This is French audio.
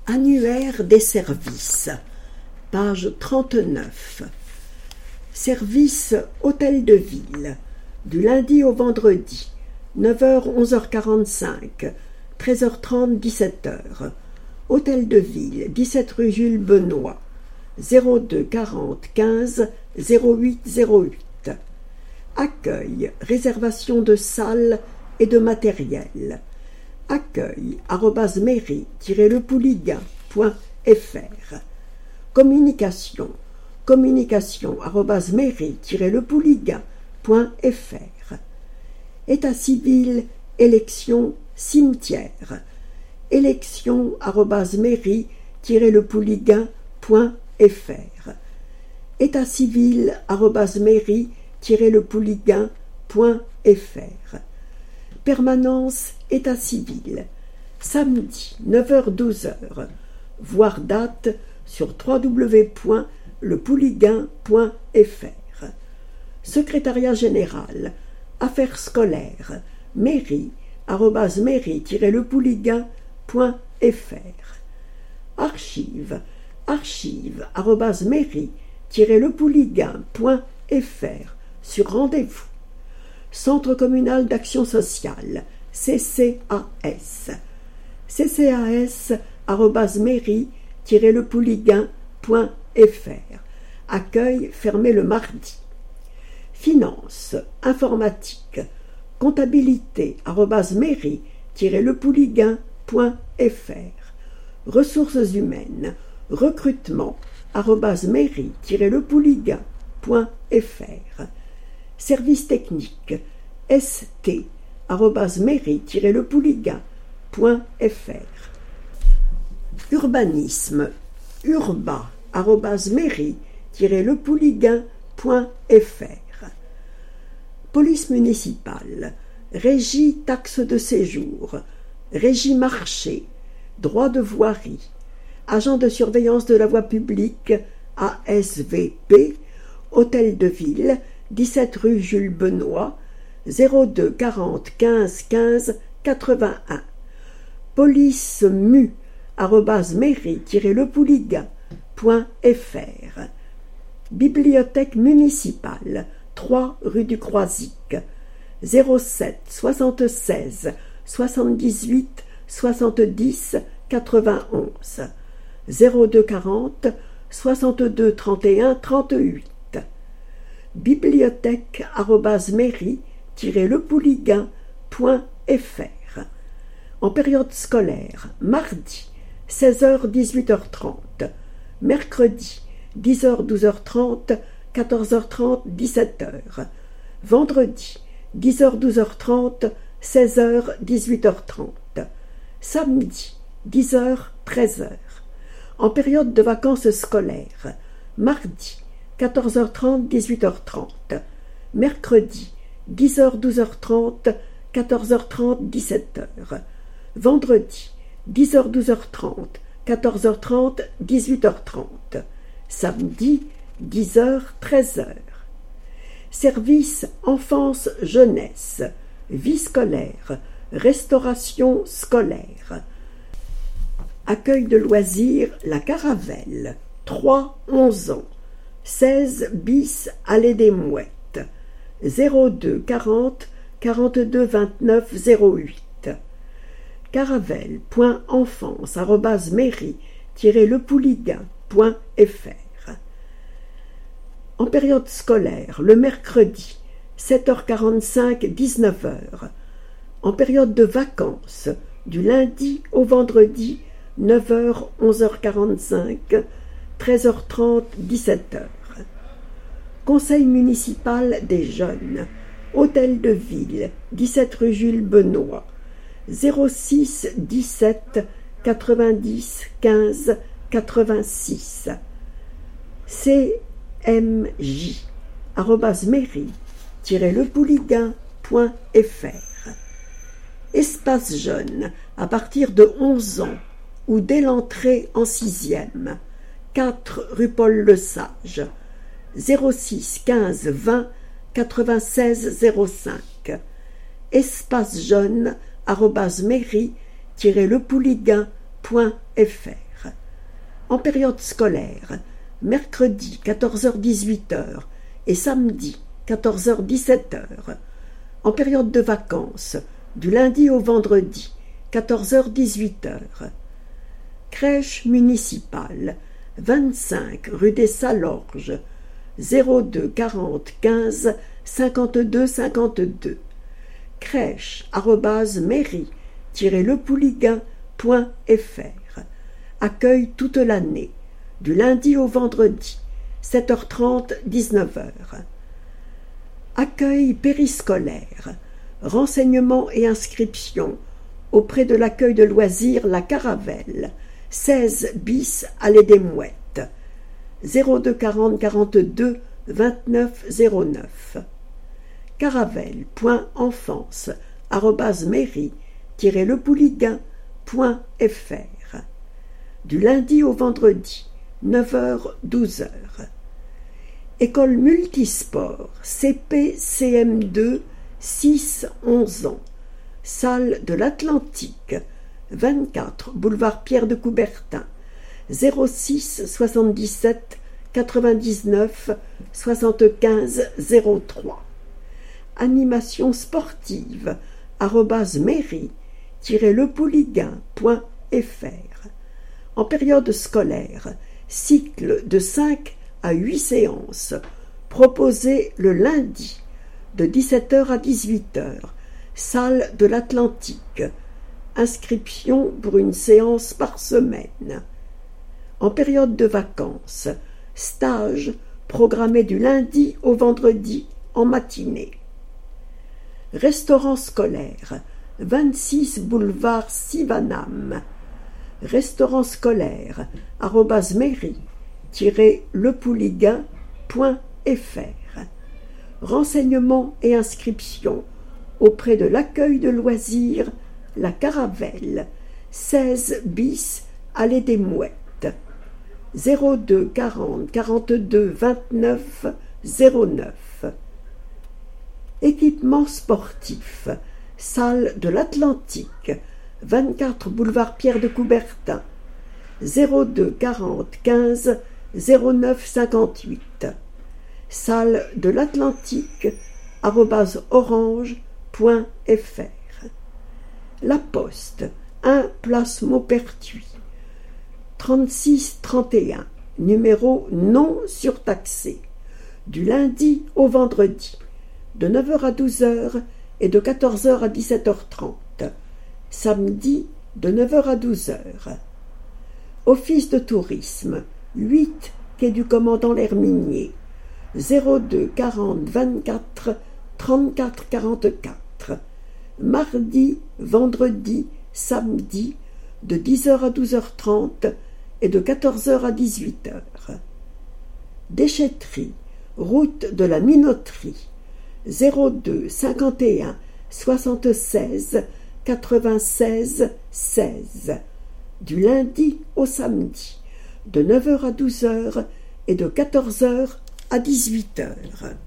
Annuaire des services, page 39. Service Hôtel de Ville, du lundi au vendredi, 9h 11h45, 13h30 17h. Hôtel de Ville, 17 rue Jules Benoît, 02 40 15 08 08. Accueil, réservation de salles et de matériel. Accueil @mairie-lepouliga.fr. Communication mairie-lepouliga.fr. État civil, élection, cimetière. Élection @mairie-lepouliga.fr. État civil @mairie-lepouliga.fr. Permanence état civil. Samedi 9h-12h. Voir date sur www.lepouligain.fr. Secrétariat général. Affaires scolaires. mairie-lepouligain.fr. Archives @mairie-lepouligain.fr sur rendez-vous. Centre communal d'action sociale, CCAS. CCAS@mairie-lepouligain.fr. Accueil fermé le mardi. Finance, informatique, comptabilité @mairie-lepouligain.fr. Ressources humaines, recrutement @mairie-lepouligain.fr. Service technique, st@mairie-lepouligain.fr. Urbanisme, urba@mairie-lepouligain.fr. Police municipale, régie taxe de séjour, régie marché, droit de voirie, agent de surveillance de la voie publique, ASVP, Hôtel de Ville, 17 rue Jules Benoît, 02 40 15 15 81. Police mu @mairie-lepouligain.fr. Bibliothèque municipale, 3 rue du Croisic, 07 76 78 70 91, 02 40 62 31 38. Bibliothèque @mairie-lepouligain.fr. En période scolaire, mardi 16h 18h30, mercredi 10h 12h30, 14h30 17h, vendredi 10h 12h30, 16h 18h30, samedi 10h 13h. En période de vacances scolaires, mardi 14h30 18h30, mercredi 10h 12h30, 14h30 17h, vendredi 10h 12h30, 14h30 18h30, samedi 10h 13h. Service enfance jeunesse, vie scolaire, restauration scolaire. Accueil de loisirs La Caravelle, 3-11 ans, 16 bis Allée des Mouettes, 02 40 42 29 08. caravelle.enfance@mairie-lepouligain.fr. En période scolaire, le mercredi 7h45 19h. En période de vacances, du lundi au vendredi 9h 11h45, 13h30 17h. Conseil municipal des jeunes, Hôtel de Ville, 17 rue Jules Benoît, 06 17 90 15 86. cmj@mairie-lepouligain.fr. Espace jeune à partir de 11 ans ou dès l'entrée en 6e, 4 rue Paul Lesage, 06 15 20 96 05. Espace jeune @mairie-lepouligain.fr. En période scolaire, mercredi 14h-18h et samedi 14h-17h. En période de vacances, du lundi au vendredi, 14h-18h. Crèche municipale, 25 rue des Salorges, 02 40 15 52 52. crèche@mairie-lepouliguen.fr. Accueil toute l'année, du lundi au vendredi, 7h30 19h. Accueil périscolaire, renseignements et inscriptions auprès de l'accueil de loisirs La Caravelle, 16 bis Allée des Mouettes, 02 40 42 29 09. caravelle.enfance@mairie-lepouliguen.fr. Du lundi au vendredi, 9h-12h. École multisport, CP CM2, 6-11 ans. Salle de l'Atlantique, 24 boulevard Pierre de Coubertin, 06 77 99 75 03. Animation sportive @mairie-lepouliguen.fr. En période scolaire, cycle de 5 à 8 séances, proposées le lundi de 17h à 18h, salle de l'Atlantique. Inscription pour une séance par semaine. En période de vacances, stage programmé du lundi au vendredi en matinée. Restaurant scolaire, 26 boulevard Sivanam. Restaurant scolaire @mairie-lepouliguen.fr. Renseignements et inscriptions auprès de l'accueil de loisirs La Caravelle, 16 bis Allée des Mouettes, 02 40 42 29 09. Équipement sportif, salle de l'Atlantique, 24 boulevard Pierre de Coubertin, 02 40 15 09 58. Salle de l'Atlantique @orange.fr. La Poste, 1 place Maupertuis, 36 31, numéro non surtaxé, du lundi au vendredi, de 9h à 12h et de 14h à 17h30, samedi de 9h à 12h. Office de tourisme, 8 quai du Commandant l'Herminier, 02 40 24 34 44. Mardi, vendredi, samedi, de 10h à 12h30 et de 14h à 18h. Déchetterie, route de la Minoterie, 02 51 76 96 16. Du lundi au samedi, de 9h à 12h et de 14h à 18h.